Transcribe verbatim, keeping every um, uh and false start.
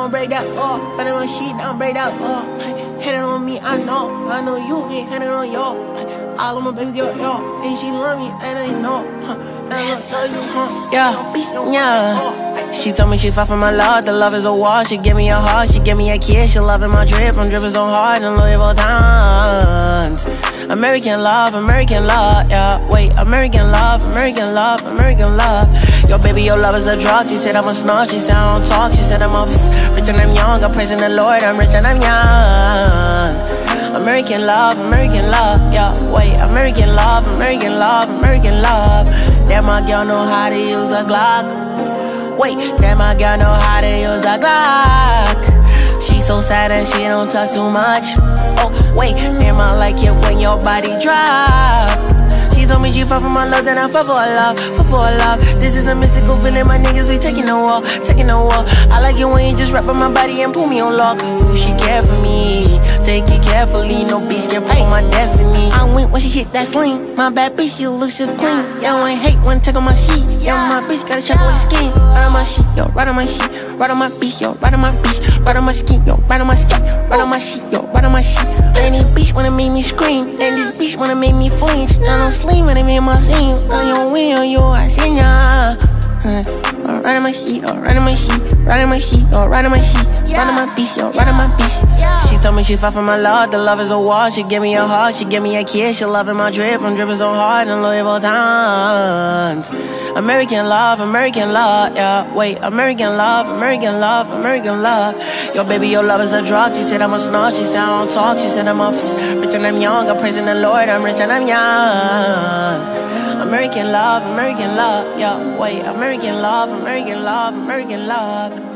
don't break that law. Better on shit, don't break that law. Hating on me, I know. I know you get hating on yo. All of my baby girl, yo. And she love me, and I know. And I love you, huh? Yeah, yeah. She told me she fought for my love. The love is a wall. She give me a heart. She give me a kiss. She loving my drip. I'm dripping so hard in Louis Vuittons. American love, American love, yeah. Wait, American love, American love, American love. Yo, baby, your love is a drug. She said I'm a snort. She said I don't talk. She said I'm a rich and I'm young. I'm praising the Lord. I'm rich and I'm young. American love, American love, yeah. Wait, American love, American love, American love. That my girl know how to use a Glock. Wait, that my girl know how to use a Glock. She so sad and she don't talk too much. Oh, wait, damn, I like it when your body drop. She told me she fuck for my love, then I fuck for her love, fuck for her love. This is a mystical feeling, my niggas, we taking a walk, taking a walk. I like it when you just wrap on my body and pull me on lock. Ooh, she care for me, take it carefully, no bitch can pull my destiny. I went when she hit that sling, my bad bitch, she look so clean. Yeah, I ain't hate when I take on my sheet. Yeah, my bitch gotta check on the skin. Right on my sheet, yo, right on my sheet, right on my bitch, yo, right on my bitch, right on my skin, yo, right on my skin, right on my sheet, yo, right on my sheet. And this bitch wanna make me scream, and this bitch wanna make me flinch. I don't sleep when they make my scene. On your wheel, yo, I seen ya. Right on my sheet, oh, right on my sheet, right on my sheet, oh, right on my sheet, right on my beast, yo, right on my beast. She told me she fought for my love, the love is a wall. She give me a heart, she give me a kiss. She loving my drip, I'm dripping so hard in Louis Vuittons. American love, American love, yeah. Wait, American love, American love, American love. Yo, baby, your love is a drug. She said I'm a snort, she said I don't talk. She said I'm a rich and I'm young. I'm praising the Lord, I'm rich and I'm young. American love, American love, yeah. Wait, American love, American love, American love.